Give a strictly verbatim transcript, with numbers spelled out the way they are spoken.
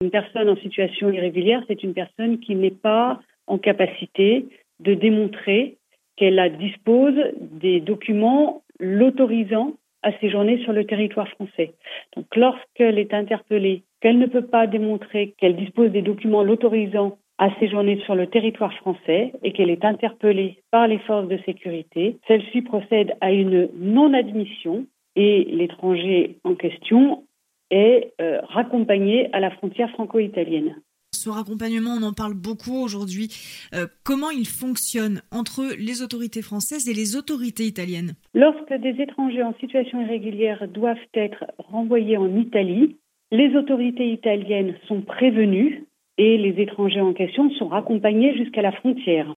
Une personne en situation irrégulière, c'est une personne qui n'est pas en capacité de démontrer qu'elle a- dispose des documents l'autorisant à séjourner sur le territoire français. Donc lorsqu'elle est interpellée, qu'elle ne peut pas démontrer qu'elle dispose des documents l'autorisant à séjourner sur le territoire français et qu'elle est interpellée par les forces de sécurité, celle-ci procède à une non-admission et l'étranger en question est euh, raccompagné à la frontière franco-italienne. Ce raccompagnement, on en parle beaucoup aujourd'hui. Euh, comment il fonctionne entre les autorités françaises et les autorités italiennes? Lorsque des étrangers en situation irrégulière doivent être renvoyés en Italie, les autorités italiennes sont prévenues et les étrangers en question sont raccompagnés jusqu'à la frontière.